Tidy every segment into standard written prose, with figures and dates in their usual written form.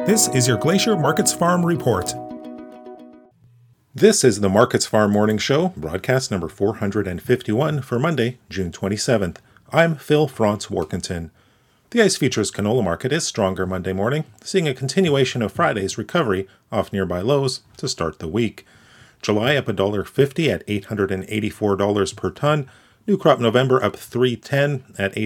This is your Glacier Markets Farm Report. This is the Markets Farm Morning Show, broadcast number 451 for Monday, June 27th. I'm Phil Franz-Warkentin. The ICE Futures canola market is stronger Monday morning, seeing a continuation of Friday's recovery off nearby lows to start the week. July up $1.50 at $884 per ton. New crop November up $3.10 at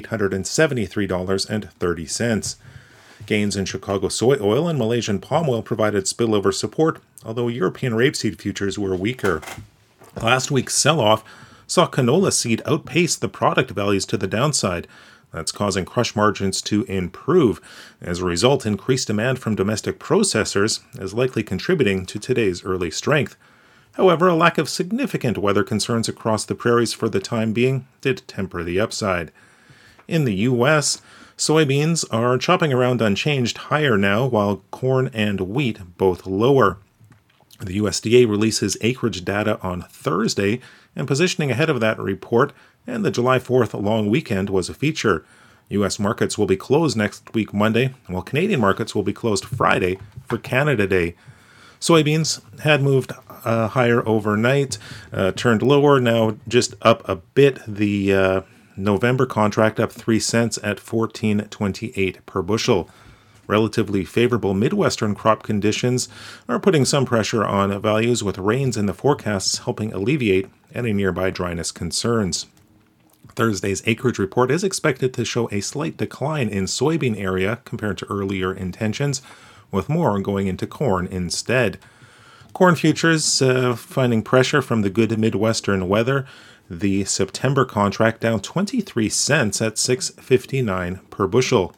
$873.30. Gains in Chicago soy oil and Malaysian palm oil provided spillover support, although European rapeseed futures were weaker. Last week's sell-off saw canola seed outpace the product values to the downside. That's causing crush margins to improve. As a result, increased demand from domestic processors is likely contributing to today's early strength. However, a lack of significant weather concerns across the prairies for the time being did temper the upside. In the U.S., soybeans are chopping around unchanged higher now, while corn and wheat both lower. The USDA releases acreage data on Thursday, and positioning ahead of that report and the July 4th long weekend was a feature. U.S. markets will be closed next week Monday, while Canadian markets will be closed Friday for Canada Day. Soybeans had moved higher overnight, turned lower, now just up a bit. The November contract up 3 cents at $14.28 per bushel. Relatively favorable Midwestern crop conditions are putting some pressure on values, with rains in the forecasts helping alleviate any nearby dryness concerns. Thursday's acreage report is expected to show a slight decline in soybean area compared to earlier intentions, with more going into corn instead. Corn futures finding pressure from the good Midwestern weather. The September contract down 23 cents at $6.59 per bushel.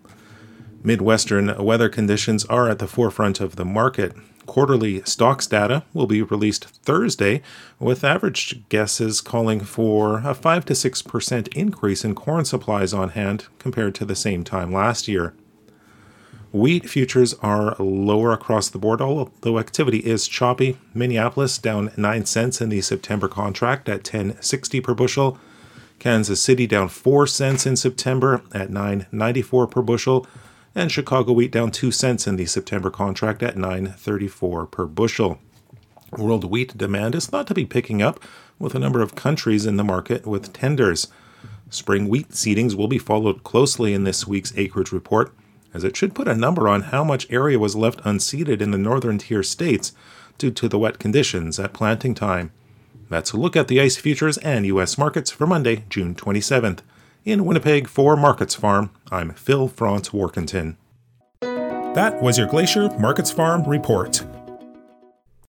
Midwestern weather conditions are at the forefront of the market. Quarterly stocks data will be released Thursday, with average guesses calling for a 5 to 6% increase in corn supplies on hand compared to the same time last year. Wheat futures are lower across the board, although activity is choppy. Minneapolis down 9 cents in the September contract at $10.60 per bushel. Kansas City down 4 cents in September at $9.94 per bushel. And Chicago wheat down 2 cents in the September contract at $9.34 per bushel. World wheat demand is thought to be picking up, with a number of countries in the market with tenders. Spring wheat seedings will be followed closely in this week's acreage report, as it should put a number on how much area was left unseeded in the northern tier states due to the wet conditions at planting time. That's a look at the ICE futures and U.S. markets for Monday, June 27th. In Winnipeg for Markets Farm, I'm Phil Franz-Warkentin. That was your Glacier Markets Farm Report.